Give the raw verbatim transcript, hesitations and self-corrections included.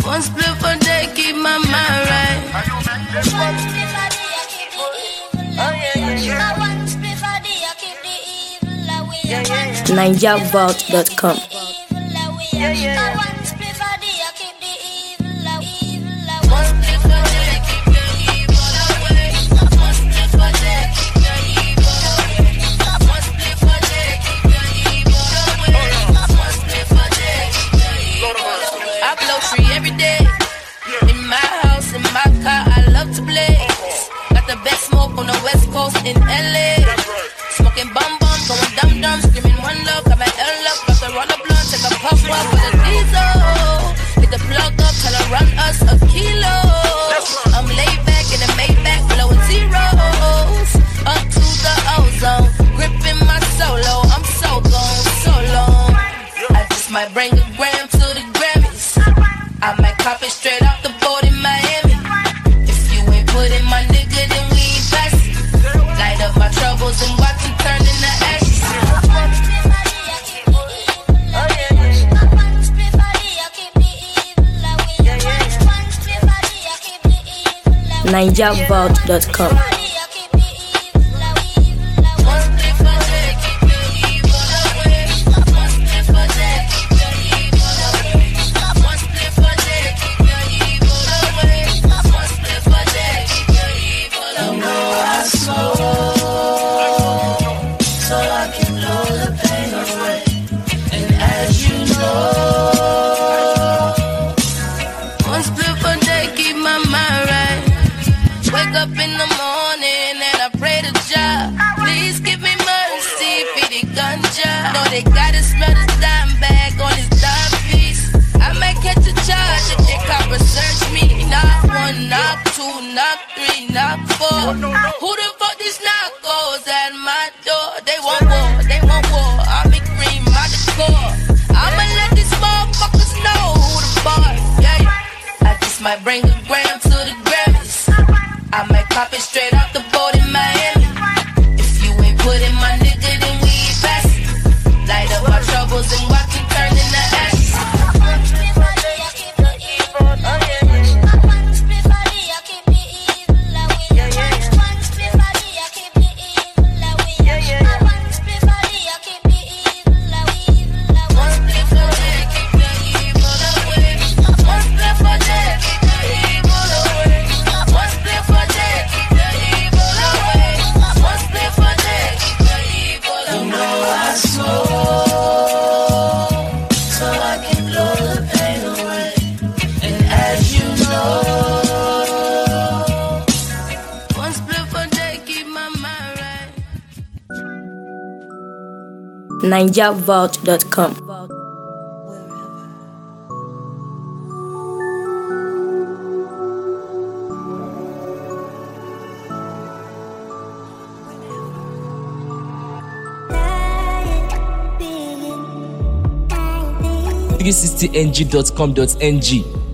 One split for day, keep my mind right. One split for day, I keep the evil away. One split for day, I keep the evil away. Niger Vault dot com. Yeah, yeah. One split for day, I keep the evil away. One split for day, keep the evil away. One split for day, keep the evil away. One split for day, keep the evil away. One split for day, keep the evil away. I blow tree every day. In my house, in my car, I love to blaze. Got the best smoke on the west coast in L A. Smoking bum bum, going dum dum, screaming one love, got my L up, got the roll up blunt, take a puff up with a diesel. Hit the plug up, tell her run us a kilo. I'm laid back in the Maybach, blowing zeros. Up to the ozone, gripping my solo. I'm so gone, so long. I just might bring a gram to the Grammys. I might cop it straight off the boat in Miami. If you ain't putting my nigga, then we ain't passing. Light up my troubles and watch them turn into ashes. One split for day, I keep the evil away. One split for day, I keep the evil away. One split for day, I keep the evil away. Niger Vault dot com. I keep the evil away. One split for day, keep the evil away. One split for day, keep the evil away. One split for day, keep the evil away. One split for day, keep the evil away. You know I smoke, so I can blow the pain away. And as you know, one split for day, keep my mind right. Wake up in the morning and I pray to Jah, please give me mercy for the ganja. Know they gotta smell this dime bag on his dime piece. I might catch a charge if they copper search me. Knock one, knock two, knock three, knock four. Who the fuck these knockos at my door? They want war, they want war. I'm in green, my decor. I'ma let these motherfuckers know who the boss. Yeah, I just might bring a gram to the Grammys. I might pop it straight off the boat in Miami. If you ain't putting my nigga, then we ain't passing. Light up our troubles and watch them turn into ashes. One split for day, I keep the evil away. One split for day, I keep the evil away. One split for day, I keep the evil away. One split for day, I keep the evil away. One split for day, keep the evil away. One split for day, keep the evil away. One split for day, keep the evil away. One split for day, keep the evil away. You know I smoke, so I can blow the pain away. And as you know, one split for day, keep my mind right. Niger Vault dot com. three sixty N G dot com dot N G